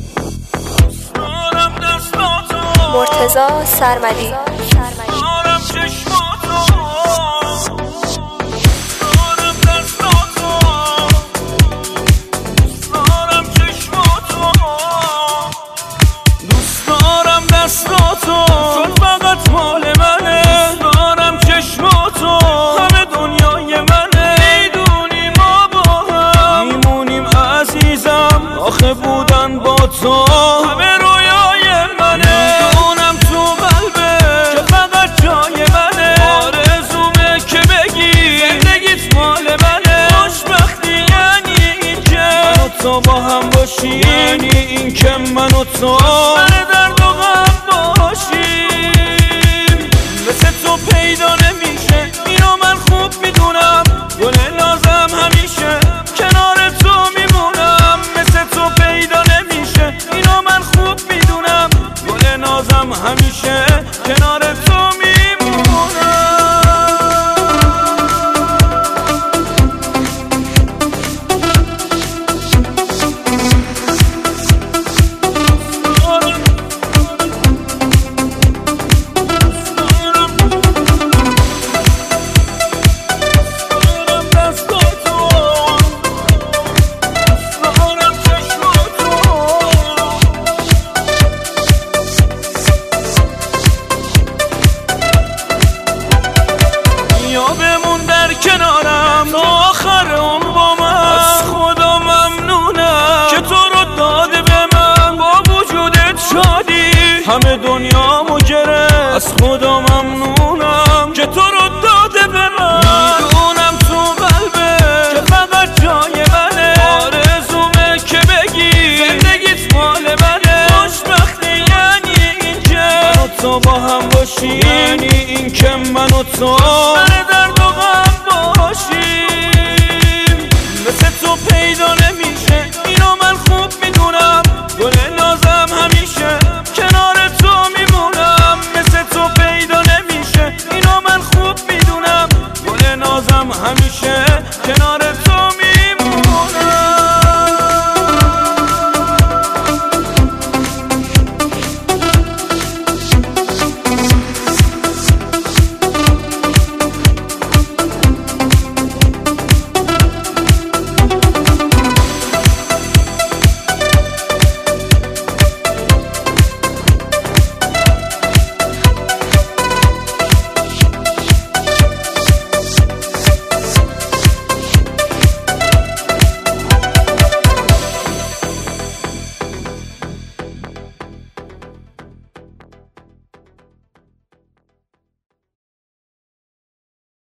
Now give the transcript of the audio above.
مرتضی سرمدی. چون فقط مال منه، دارم چشماتو، همه دنیای منه. میدونی ما با هم میمونیم عزیزم، آخه بودن با تو همه رویای منه. میدونم تو قلبه که فقط جای منه، آرزومه که بگی زندگیت مال منه. خوشبختی یعنی این که من و تو با هم باشی، یعنی این که من و تو درد و غم باشیم. مثل تو پیدا نمیشه، اینو من خوب میدونم. گل نازم همیشه کنار تو میمونم. مثل تو پیدا نمیشه، اینو من خوب میدونم. گل نازم همیشه کنار تو بمون در کنارم تا آخر عمر با من. از خدا ممنونم که تو رو داده به من، با وجودت شادی همه دنیا مجره. از خدا ممنونم که تو رو داده به من. میدونم تو قلبه که فقط جای منه، آرزومه که بگی زندگیت مال منه. خوشبختی یعنی این که من و تو با هم باشی، یعنی این که من و تو درد و غم باشیم. مثل تو پیدا